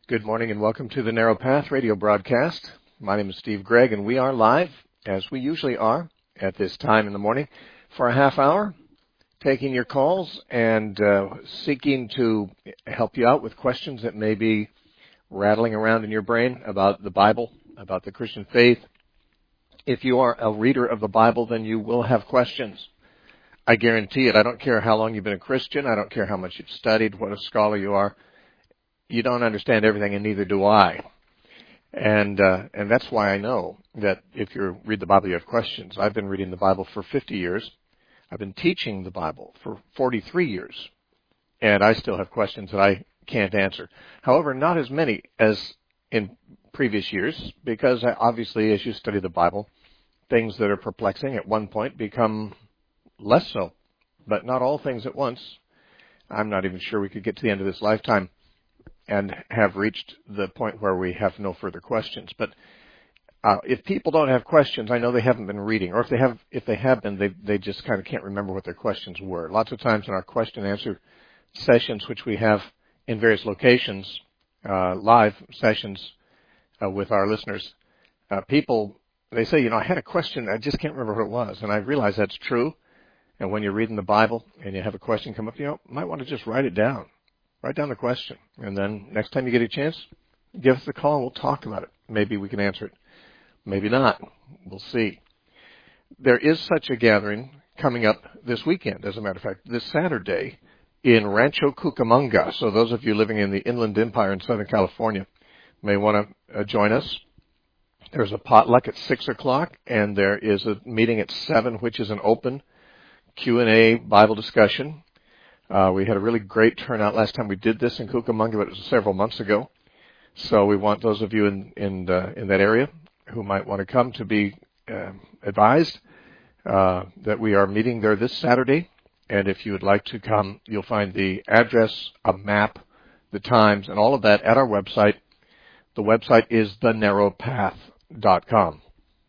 Good morning and welcome to the Narrow Path radio broadcast. My name is Steve Gregg and we are live, as we usually are, at this time in the morning for a half hour, taking your calls and seeking to help you out with questions that may be rattling around in your brain about the Bible, about the Christian faith. If you are a reader of the Bible, then you will have questions. I guarantee it. I don't care how long you've been a Christian. I don't care how much you've studied, what a scholar you are. You don't understand everything, and neither do I. And that's why I know that if you read the Bible, you have questions. I've been reading the Bible for 50 years. I've been teaching the Bible for 43 years. And I still have questions that I can't answer. However, not as many as in previous years, because obviously as you study the Bible, things that are perplexing at one point become less so. But not all things at once. I'm not even sure we could get to the end of this lifetime and have reached the point where we have no further questions. But if people don't have questions, I know they haven't been reading, or if they have been, they just kind of can't remember what their questions were. Lots of times in our question and answer sessions, which we have in various locations, live sessions with our listeners, people, they say, I had a question, I just can't remember what it was. And I realize that's true. And when you're reading the Bible and you have a question come up, you might want to just write it down. Write down the question, and then next time you get a chance, give us a call and we'll talk about it. Maybe we can answer it. Maybe not. We'll see. There is such a gathering coming up this weekend, as a matter of fact, this Saturday in Rancho Cucamonga. So those of you living in the Inland Empire in Southern California may want to join us. There's a potluck at 6 o'clock, and there is a meeting at 7, which is an open Q&A Bible discussion. We had a really great turnout last time we did this in Cucamonga, but it was several months ago. So we want those of you in that area who might want to come to be advised that we are meeting there this Saturday. And if you would like to come, you'll find the address, a map, the times, and all of that at our website. The website is thenarrowpath.com.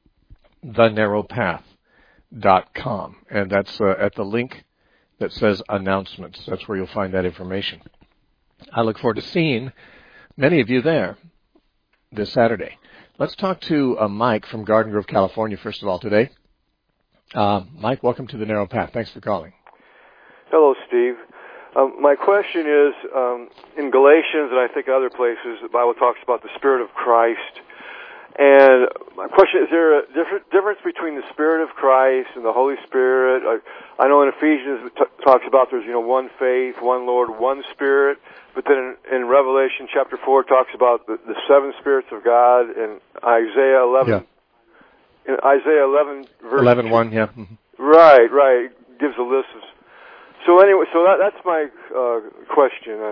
thenarrowpath.com. And that's at the link that says announcements. That's where you'll find that information. I look forward to seeing many of you there this Saturday. Let's talk to Mike from Garden Grove, California, first of all, today. Mike, welcome to the Narrow Path. Thanks for calling. Hello, Steve. My question is, in Galatians and I think other places, the Bible talks about the Spirit of Christ. And my question, is there a difference between the Spirit of Christ and the Holy Spirit? I know in Ephesians it talks about there's, one faith, one Lord, one Spirit. But then in Revelation chapter 4 it talks about the seven spirits of God. And Isaiah 11, in Isaiah 11 verse 11:1, yeah. Right. It gives a list of. So anyway, that's my question.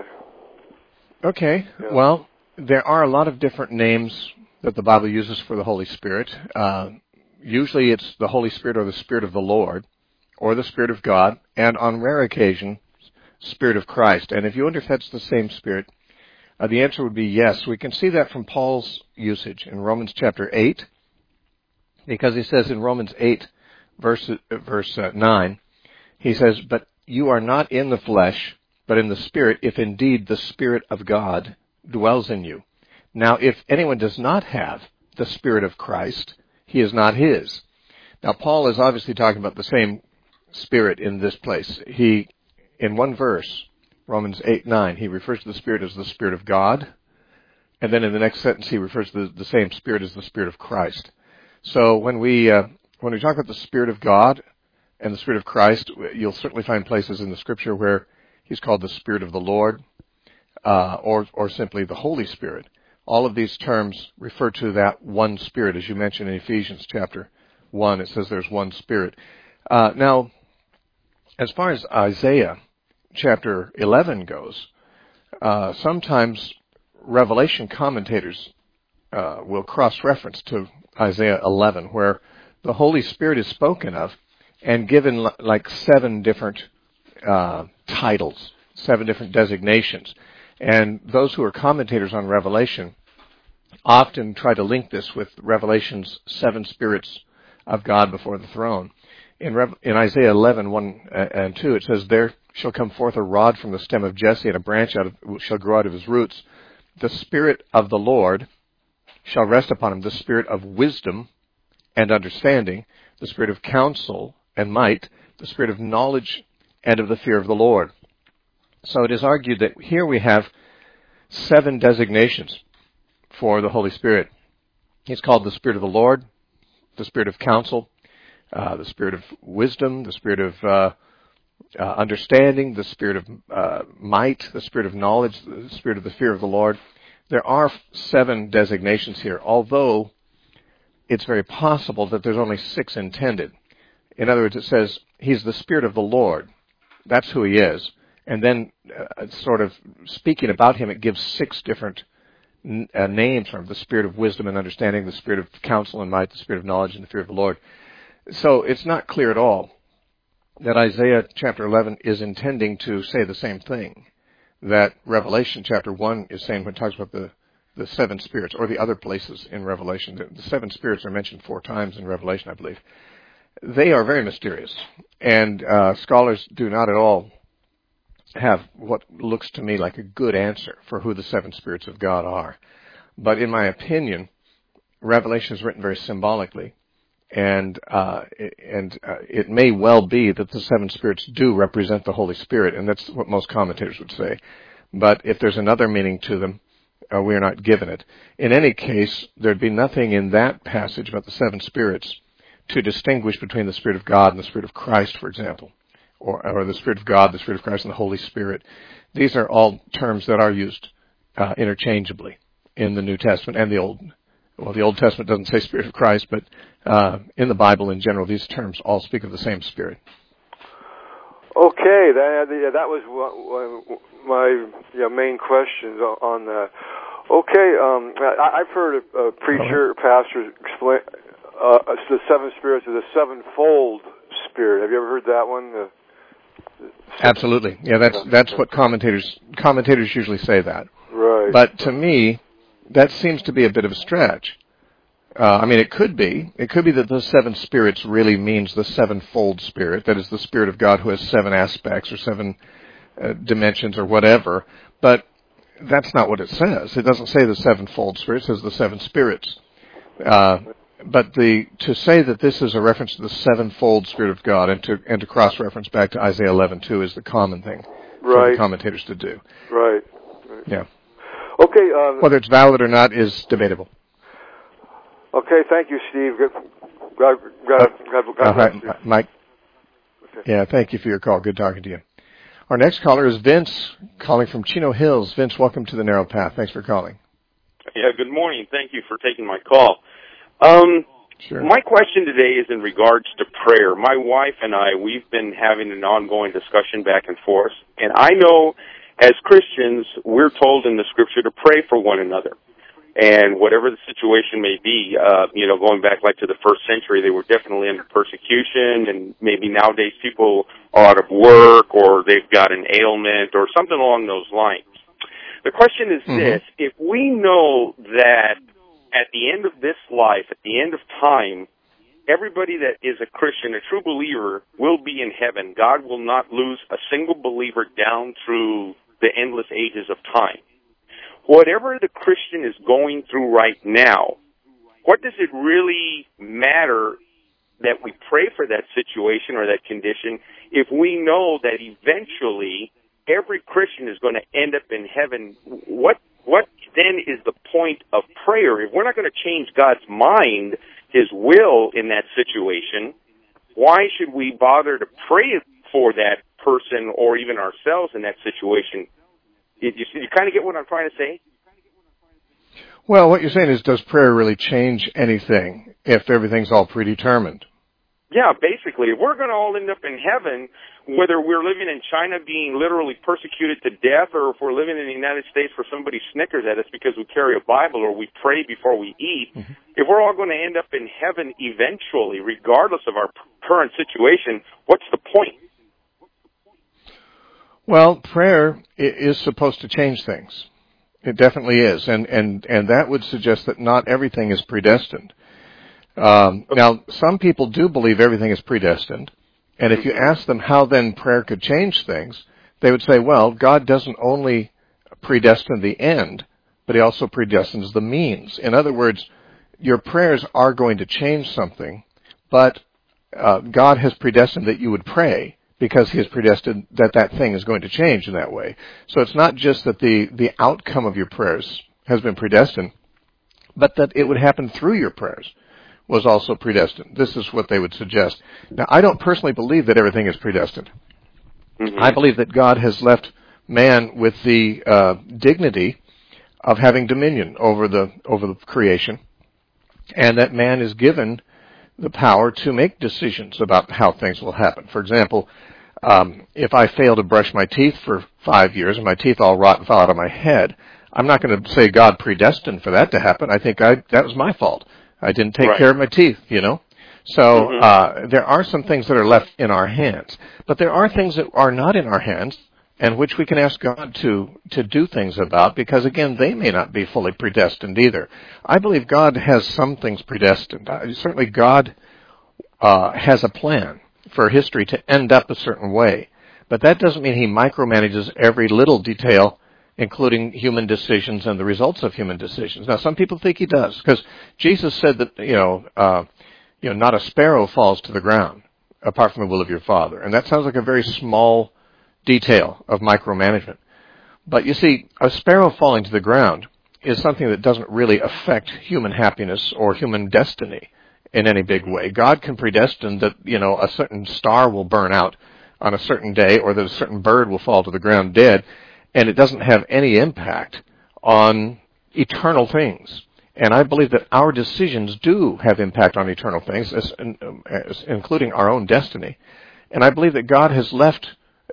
Okay. Yeah. Well, there are a lot of different names that the Bible uses for the Holy Spirit. Usually it's the Holy Spirit or the Spirit of the Lord or the Spirit of God, and on rare occasion, Spirit of Christ. And if you wonder if that's the same Spirit, the answer would be yes. We can see that from Paul's usage in Romans chapter 8, because he says in Romans 8, verse 9, he says, "But you are not in the flesh, but in the Spirit, if indeed the Spirit of God dwells in you. Now, if anyone does not have the Spirit of Christ, he is not his." Now, Paul is obviously talking about the same Spirit in this place. He, in one verse, Romans 8:9, he refers to the Spirit as the Spirit of God. And then in the next sentence, he refers to the same Spirit as the Spirit of Christ. So when we talk about the Spirit of God and the Spirit of Christ, you'll certainly find places in the Scripture where he's called the Spirit of the Lord, or simply the Holy Spirit. All of these terms refer to that one Spirit. As you mentioned in Ephesians chapter 1, it says there's one Spirit. Now, as far as Isaiah chapter 11 goes, sometimes Revelation commentators will cross-reference to Isaiah 11, where the Holy Spirit is spoken of and given like 7 different titles, 7 different designations. And those who are commentators on Revelation often try to link this with Revelation's 7 spirits of God before the throne. In Isaiah 11:1 and 2, it says, "There shall come forth a rod from the stem of Jesse, and a branch shall grow out of his roots. the Spirit of the Lord shall rest upon him, the Spirit of wisdom and understanding, the Spirit of counsel and might, the Spirit of knowledge and of the fear of the Lord. So it is argued that here we have 7 designations for the Holy Spirit. He's called the Spirit of the Lord, the Spirit of counsel, the Spirit of wisdom, the Spirit of understanding, the Spirit of might, the Spirit of knowledge, the Spirit of the fear of the Lord. There are 7 designations here, although it's very possible that there's only 6 intended. In other words, it says, he's the Spirit of the Lord. That's who he is. And then, sort of speaking about him, it gives 6 different names for him: the Spirit of wisdom and understanding, the Spirit of counsel and might, the Spirit of knowledge and the fear of the Lord. So it's not clear at all that Isaiah chapter 11 is intending to say the same thing that Revelation chapter 1 is saying when it talks about the 7 spirits, or the other places in Revelation. The 7 spirits are mentioned 4 times in Revelation, I believe. They are very mysterious, and scholars do not at all have what looks to me like a good answer for who the 7 spirits of God are. But in my opinion, Revelation is written very symbolically, and it may well be that the 7 spirits do represent the Holy Spirit, and that's what most commentators would say. But if there's another meaning to them, we are not given it. In any case, there'd be nothing in that passage about the 7 spirits to distinguish between the Spirit of God and the Spirit of Christ, for example, or the Spirit of God, the Spirit of Christ, and the Holy Spirit. These are all terms that are used interchangeably in the New Testament and the Old. Well, the Old Testament doesn't say Spirit of Christ, but in the Bible in general, these terms all speak of the same Spirit. Okay, that was my main questions on that. Okay, I've heard a preacher, pastor explain the 7 spirits as a 7-fold spirit. Have you ever heard that one? Absolutely. Yeah, that's what commentators usually say that. Right. But to me, that seems to be a bit of a stretch. I mean, it could be that the 7 spirits really means the 7-fold spirit, that is the Spirit of God who has 7 aspects or 7 dimensions or whatever, but that's not what it says. It doesn't say the 7-fold spirit, it says the 7 spirits. But to say that this is a reference to the 7-fold Spirit of God and to cross-reference back to Isaiah 11:2 is the common thing for the commentators to do. Right. Yeah. Okay. Whether it's valid or not is debatable. Okay, thank you, Steve. God bless you. Mike. Okay. Yeah, thank you for your call. Good talking to you. Our next caller is Vince, calling from Chino Hills. Vince, welcome to the Narrow Path. Thanks for calling. Yeah, good morning. Thank you for taking my call. Sure. My question today is in regards to prayer. My wife and I, we've been having an ongoing discussion back and forth, and I know as Christians, we're told in the Scripture to pray for one another. And whatever the situation may be, going back like to the 1st century, they were definitely under persecution, and maybe nowadays people are out of work or they've got an ailment or something along those lines. The question is this: if we know that at the end of this life, at the end of time, everybody that is a Christian, a true believer, will be in heaven. God will not lose a single believer down through the endless ages of time. Whatever the Christian is going through right now, what does it really matter that we pray for that situation or that condition if we know that eventually every Christian is going to end up in heaven? What then is the point of prayer? If we're not going to change God's mind, His will in that situation, why should we bother to pray for that person or even ourselves in that situation? You kind of get what I'm trying to say? Well, what you're saying is, does prayer really change anything if everything's all predetermined? Yeah, basically. If we're going to all end up in heaven, whether we're living in China being literally persecuted to death, or if we're living in the United States where somebody snickers at us because we carry a Bible or we pray before we eat, if we're all going to end up in heaven eventually, regardless of our current situation, what's the point? Well, prayer is supposed to change things. It definitely is. And that would suggest that not everything is predestined. Now, some people do believe everything is predestined. And if you ask them how then prayer could change things, they would say, well, God doesn't only predestine the end, but he also predestines the means. In other words, your prayers are going to change something, but God has predestined that you would pray because he has predestined that that thing is going to change in that way. So it's not just that the outcome of your prayers has been predestined, but that it would happen through your prayers was also predestined. This is what they would suggest. Now, I don't personally believe that everything is predestined. Mm-hmm. I believe that God has left man with the dignity of having dominion over the creation, and that man is given the power to make decisions about how things will happen. For example, if I fail to brush my teeth for 5 years and my teeth all rot and fall out of my head, I'm not going to say God predestined for that to happen. I think that was my fault. I didn't take care of my teeth, you know. So there are some things that are left in our hands, but there are things that are not in our hands, and which we can ask God to do things about, because again, they may not be fully predestined either. I believe God has some things predestined. Certainly God has a plan for history to end up a certain way, but that doesn't mean he micromanages every little detail, including human decisions and the results of human decisions. Now, some people think he does, because Jesus said that, not a sparrow falls to the ground apart from the will of your Father. And that sounds like a very small detail of micromanagement. But you see, a sparrow falling to the ground is something that doesn't really affect human happiness or human destiny in any big way. God can predestine that, a certain star will burn out on a certain day, or that a certain bird will fall to the ground dead, and it doesn't have any impact on eternal things. And I believe that our decisions do have impact on eternal things, including our own destiny. And I believe that God has left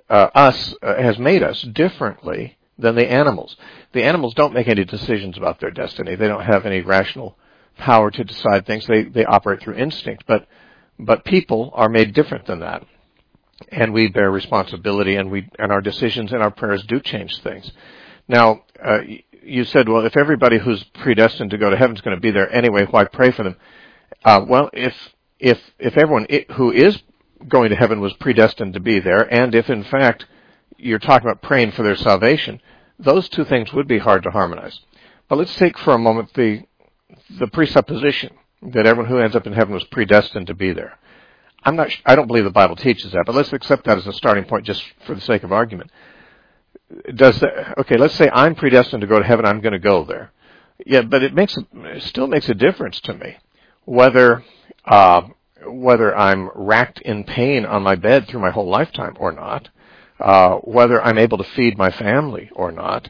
has made us differently than the animals. The animals don't make any decisions about their destiny. They don't have any rational power to decide things. They operate through instinct. But people are made different than that. And we bear responsibility, and our decisions and our prayers do change things. Now, you said, well, if everybody who's predestined to go to heaven is going to be there anyway, why pray for them? Well, if everyone who is going to heaven was predestined to be there, and if in fact you're talking about praying for their salvation, those two things would be hard to harmonize. But let's take for a moment the presupposition that everyone who ends up in heaven was predestined to be there. I don't believe the Bible teaches that, but let's accept that as a starting point just for the sake of argument. Okay, let's say I'm predestined to go to heaven, I'm going to go there. Yeah, but it still makes a difference to me whether I'm racked in pain on my bed through my whole lifetime or not, whether I'm able to feed my family or not,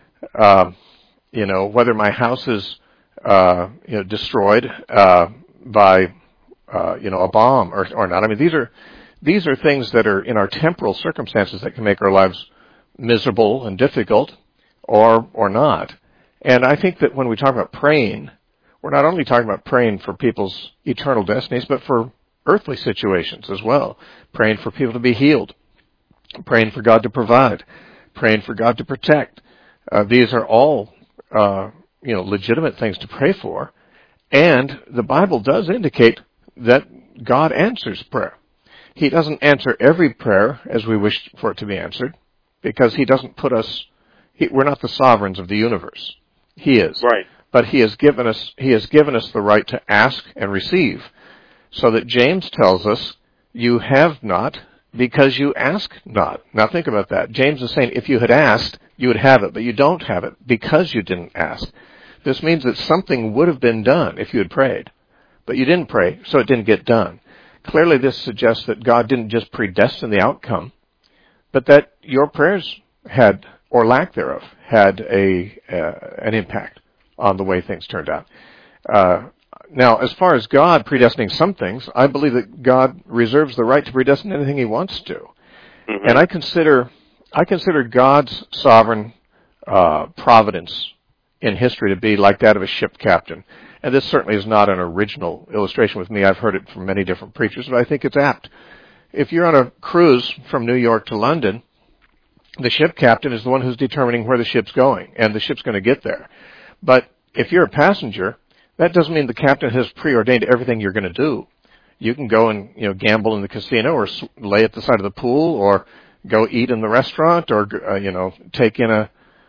whether my house is destroyed by a bomb or not. I mean, these are things that are in our temporal circumstances that can make our lives miserable and difficult, or not. And I think that when we talk about praying, we're not only talking about praying for people's eternal destinies, but for earthly situations as well. Praying for people to be healed, praying for God to provide, praying for God to protect. These are all legitimate things to pray for, and the Bible does indicate that God answers prayer. He doesn't answer every prayer as we wish for it to be answered, because he doesn't put us, we're not the sovereigns of the universe. He is. Right. But he has given us the right to ask and receive, so that James tells us, you have not because you ask not. Now think about that. James is saying if you had asked, you would have it, but you don't have it because you didn't ask. This means that something would have been done if you had prayed, but you didn't pray, so it didn't get done. Clearly this suggests that God didn't just predestine the outcome, but that your prayers had, or lack thereof, had an impact on the way things turned out. Now, as far as God predestining some things, I believe that God reserves the right to predestine anything he wants to. Mm-hmm. And I consider God's sovereign providence in history to be like that of a ship captain. And this certainly is not an original illustration with me. I've heard it from many different preachers, but I think it's apt. If you're on a cruise from New York to London, the ship captain is the one who's determining where the ship's going, and the ship's going to get there. But if you're a passenger, that doesn't mean the captain has preordained everything you're going to do. You can go and gamble in the casino, or lay at the side of the pool, or go eat in the restaurant, or take in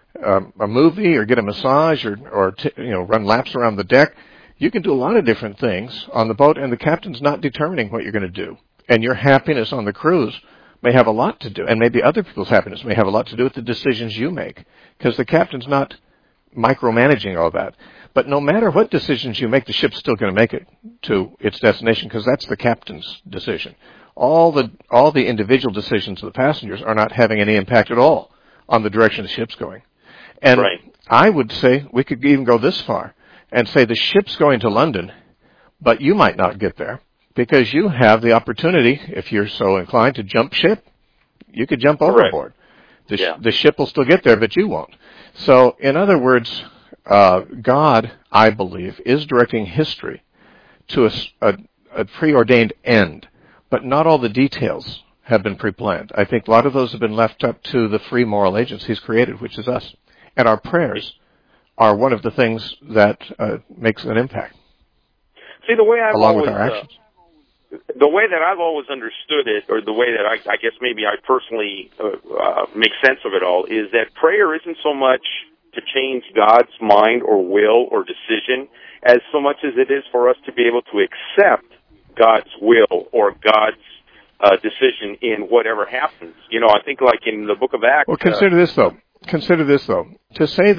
a movie or get a massage or run laps around the deck. You can do a lot of different things on the boat, and the captain's not determining what you're going to do. And your happiness on the cruise may have a lot to do, and maybe other people's happiness may have a lot to do with the decisions you make, because the captain's not micromanaging all that. But no matter what decisions you make, the ship's still going to make it to its destination, because that's the captain's decision. All the individual decisions of the passengers are not having any impact at all on the direction the ship's going. And right. I would say we could even go this far and say the ship's going to London, but you might not get there because you have the opportunity, if you're so inclined, to jump ship. You could jump overboard. The ship will still get there, but you won't. So, in other words, God, I believe, is directing history to a preordained end, but not all the details have been pre-planned. I think a lot of those have been left up to the free moral agents He's created, which is us. And our prayers are one of the things that makes an impact. See, the way along with our actions. The way that I've always understood it, or the way that I guess maybe I personally make sense of it all, is that prayer isn't so much to change God's mind or will or decision as so much as it is for us to be able to accept God's will or God's decision in whatever happens. You know, I think like in the book of Acts... Well, consider this, though. To say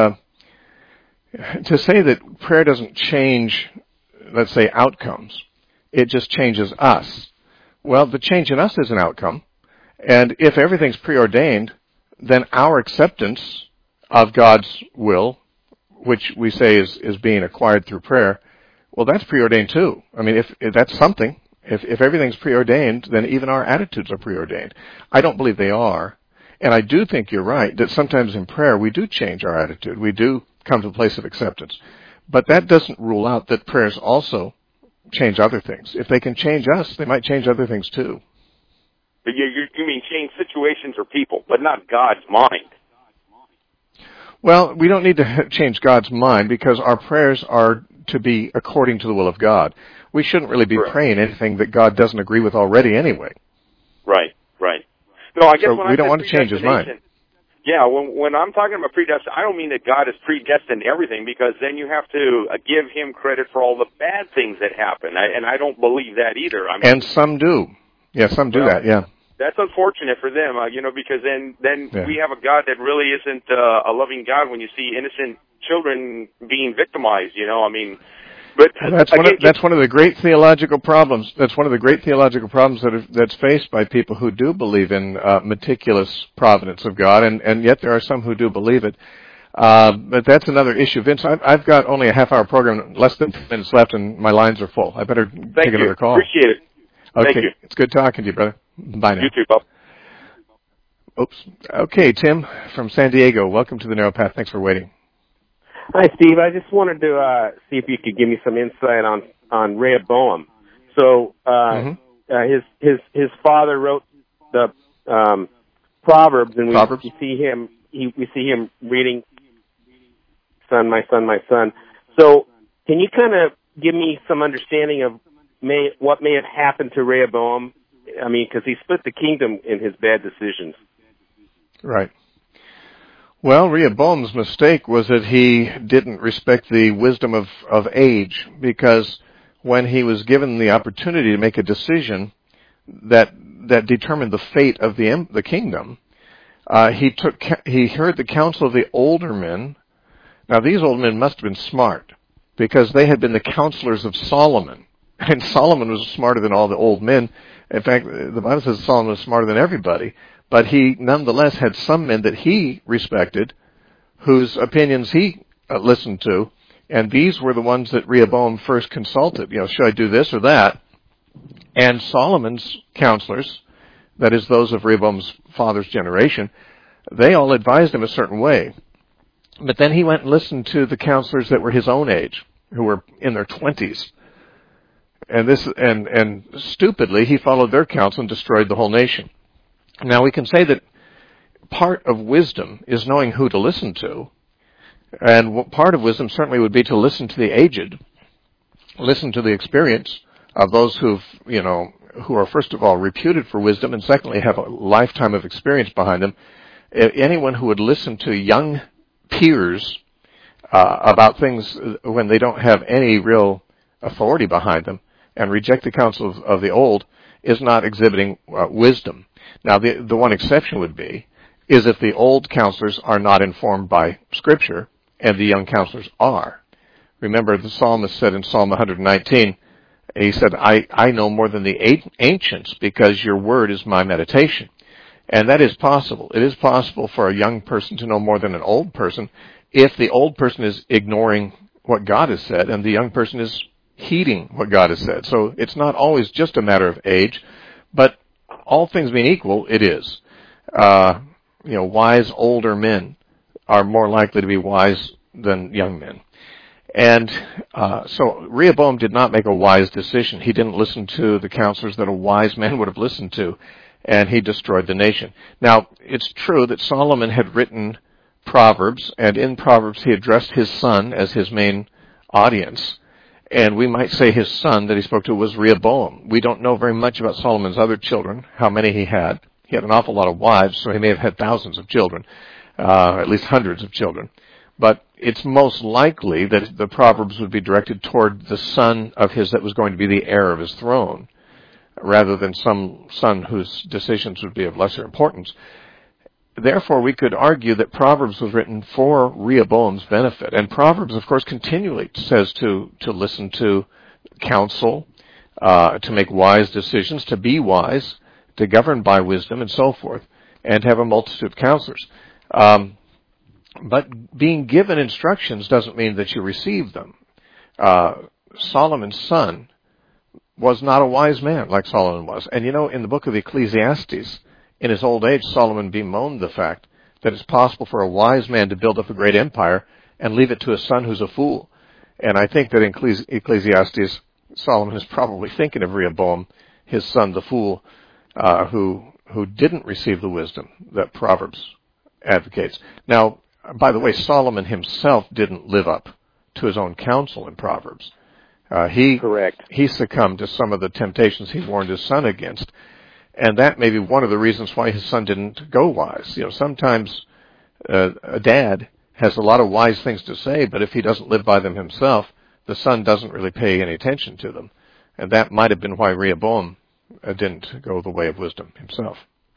that prayer doesn't change, let's say, outcomes, it just changes us. Well, the change in us is an outcome, and if everything's preordained, then our acceptance of God's will, which we say is being acquired through prayer, well, that's preordained too. I mean, if that's something, if everything's preordained, then even our attitudes are preordained. I don't believe they are. And I do think you're right that sometimes in prayer we do change our attitude. We do come to a place of acceptance. But that doesn't rule out that prayers also change other things. If they can change us, they might change other things too. But you mean change situations or people, but not God's mind. Well, we don't need to change God's mind because our prayers are to be according to the will of God. We shouldn't really be praying anything that God doesn't agree with already anyway. Right. No, I guess so when we I don't want to change His mind. Yeah, when I'm talking about predestined, I don't mean that God has predestined everything, because then you have to give Him credit for all the bad things that happen, and I don't believe that either. I mean, and some do. Yeah, some do that, yeah. That's unfortunate for them, because then we have a God that really isn't a loving God when you see innocent children being victimized, I mean... But that's one of the great theological problems. That's one of the great theological problems that's faced by people who do believe in meticulous providence of God, and yet there are some who do believe it. But that's another issue. Vince, I've got only a half-hour program, less than 10 minutes left, and my lines are full. I better take another call. Appreciate it. Okay, Thank you. It's good talking to you, brother. Bye now. You too, Bob. Oops. Okay, Tim from San Diego. Welcome to the Narrow Path. Thanks for waiting. Hi, Steve. I just wanted to see if you could give me some insight on Rehoboam. So his father wrote the Proverbs, and we see him reading, "Son, my son, my son." So can you kind of give me some understanding of what may have happened to Rehoboam? I mean, because he split the kingdom in his bad decisions. Right. Well, Rehoboam's mistake was that he didn't respect the wisdom of age, because when he was given the opportunity to make a decision that determined the fate of the kingdom, he heard the counsel of the older men. Now, these old men must have been smart, because they had been the counselors of Solomon, and Solomon was smarter than all the old men. In fact, the Bible says Solomon was smarter than everybody. But he nonetheless had some men that he respected, whose opinions he listened to, and these were the ones that Rehoboam first consulted. Should I do this or that? And Solomon's counselors, that is those of Rehoboam's father's generation, they all advised him a certain way. But then he went and listened to the counselors that were his own age, who were in their 20s. And stupidly, he followed their counsel and destroyed the whole nation. Now, we can say that part of wisdom is knowing who to listen to, and part of wisdom certainly would be to listen to the aged, listen to the experience of those who are first of all reputed for wisdom, and secondly have a lifetime of experience behind them, Anyone who would listen to young peers about things when they don't have any real authority behind them and reject the counsel of the old is not exhibiting wisdom. Now, the one exception would be is if the old counselors are not informed by Scripture and the young counselors are. Remember, the psalmist said in Psalm 119, he said, I know more than the ancients because your word is my meditation. And that is possible. It is possible for a young person to know more than an old person if the old person is ignoring what God has said and the young person is heeding what God has said. So it's not always just a matter of age, but all things being equal, it is. Wise older men are more likely to be wise than young men. And so Rehoboam did not make a wise decision. He didn't listen to the counselors that a wise man would have listened to, and he destroyed the nation. Now, it's true that Solomon had written Proverbs, and in Proverbs he addressed his son as his main audience. And we might say his son that he spoke to was Rehoboam. We don't know very much about Solomon's other children, how many he had. He had an awful lot of wives, so he may have had thousands of children, at least hundreds of children. But it's most likely that the Proverbs would be directed toward the son of his that was going to be the heir of his throne, rather than some son whose decisions would be of lesser importance. Therefore, we could argue that Proverbs was written for Rehoboam's benefit. And Proverbs, of course, continually says to listen to counsel, to make wise decisions, to be wise, to govern by wisdom, and so forth, and have a multitude of counselors. But being given instructions doesn't mean that you receive them. Solomon's son was not a wise man like Solomon was. And in the book of Ecclesiastes, in his old age, Solomon bemoaned the fact that it's possible for a wise man to build up a great empire and leave it to a son who's a fool. And I think that in Ecclesiastes, Solomon is probably thinking of Rehoboam, his son, the fool, who didn't receive the wisdom that Proverbs advocates. Now, by the way, Solomon himself didn't live up to his own counsel in Proverbs. Correct. He succumbed to some of the temptations he warned his son against. And that may be one of the reasons why his son didn't go wise. Sometimes a dad has a lot of wise things to say, but if he doesn't live by them himself, the son doesn't really pay any attention to them. And that might have been why Rehoboam didn't go the way of wisdom himself.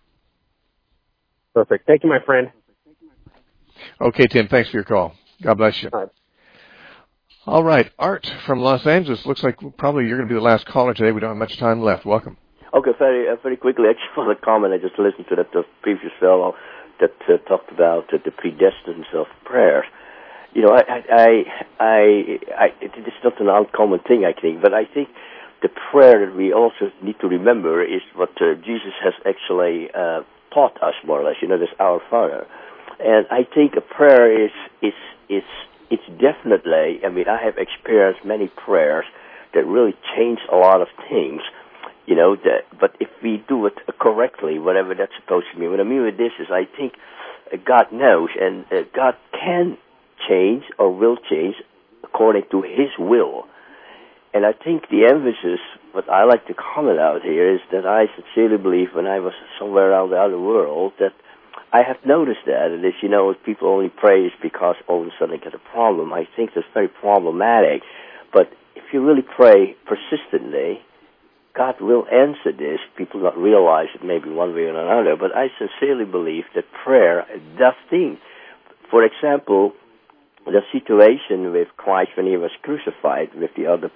Perfect. Thank you, my friend. Okay, Tim, thanks for your call. God bless you. All right, Art from Los Angeles. Looks like probably you're going to be the last caller today. We don't have much time left. Welcome. Okay, very quickly, I just want to comment. I just listened to the previous fellow that talked about the predestinance of prayer. It is not an uncommon thing, I think, but I think the prayer that we also need to remember is what Jesus has actually taught us, more or less. This Our Father, and I think a prayer is definitely. I have experienced many prayers that really change a lot of things. But if we do it correctly, whatever that's supposed to mean. What I mean with this is I think God knows, and God can change or will change according to His will. And I think the emphasis, what I like to comment out here, is that I sincerely believe when I was somewhere around the other world that I have noticed that. And if people only pray is because all of a sudden they get a problem. I think that's very problematic. But if you really pray persistently, God will answer this. People don't realize it maybe one way or another, but I sincerely believe that prayer does things. For example, the situation with Christ when He was crucified with the other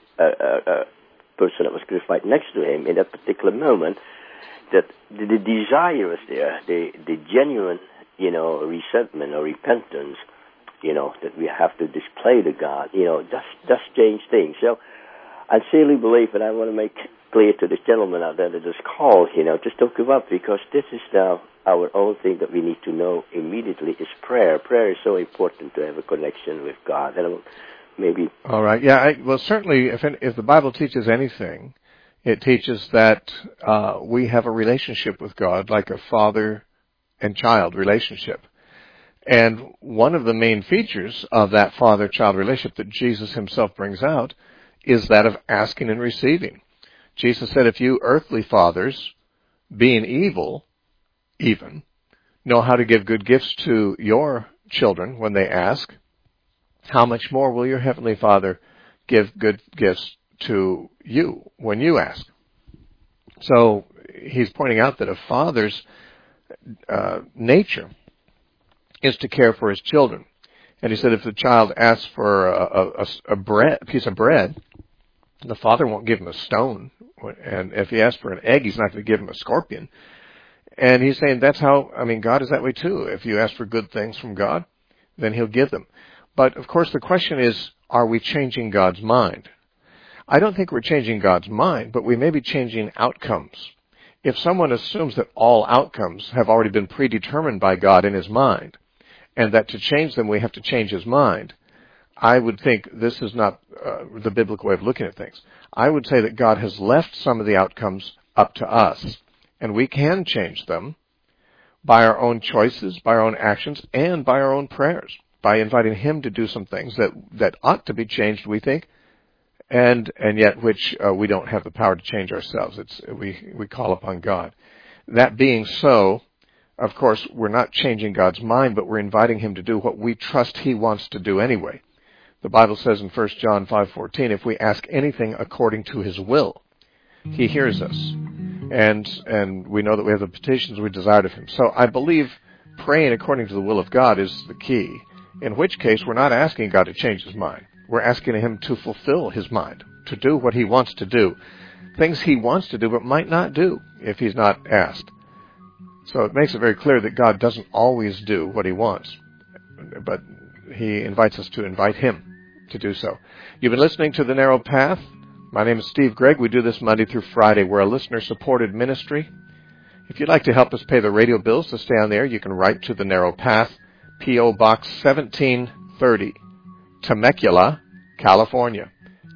person that was crucified next to Him in that particular moment, that the desire was there, the genuine, resentment or repentance, that we have to display to God, does change things. So I sincerely believe, and I want to make clear to this gentleman out there that is called, just don't give up, because this is now our own thing that we need to know immediately is prayer. Prayer is so important to have a connection with God. And maybe. All right. Yeah. Well, certainly, if the Bible teaches anything, it teaches that we have a relationship with God, like a father and child relationship. And one of the main features of that father-child relationship that Jesus Himself brings out is that of asking and receiving. Jesus said, if you earthly fathers, being evil, even, know how to give good gifts to your children when they ask, how much more will your Heavenly Father give good gifts to you when you ask? So he's pointing out that a father's nature is to care for his children. And he said if the child asks for a piece of bread, the father won't give him a stone. And if he asks for an egg, he's not going to give him a scorpion. And he's saying that's how, God is that way too. If you ask for good things from God, then he'll give them. But, of course, the question is, are we changing God's mind? I don't think we're changing God's mind, but we may be changing outcomes. If someone assumes that all outcomes have already been predetermined by God in his mind, and that to change them we have to change his mind, I would think this is not the biblical way of looking at things. I would say that God has left some of the outcomes up to us, and we can change them by our own choices, by our own actions, and by our own prayers, by inviting him to do some things that ought to be changed, we think, and yet which we don't have the power to change ourselves. We call upon God. That being so, of course, we're not changing God's mind, but we're inviting him to do what we trust he wants to do anyway. The Bible says in 1 John 5:14, if we ask anything according to his will, he hears us. And we know that we have the petitions we desired of him. So I believe praying according to the will of God is the key, in which case we're not asking God to change his mind. We're asking him to fulfill his mind, to do what he wants to do, things he wants to do but might not do if he's not asked. So it makes it very clear that God doesn't always do what he wants, but he invites us to invite him to do so. You've been listening to The Narrow Path. My name is Steve Gregg. We do this Monday through Friday. We're a listener-supported ministry. If you'd like to help us pay the radio bills to stay on there, you can write to The Narrow Path, P.O. Box 1730, Temecula, California,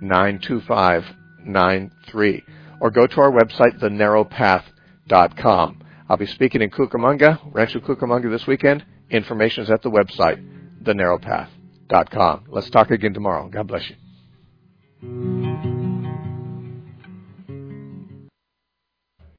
92593. Or go to our website, thenarrowpath.com. I'll be speaking in Cucamonga, Rancho Cucamonga this weekend. Information is at the website, thenarrowpath.com. Let's talk again tomorrow. God bless you.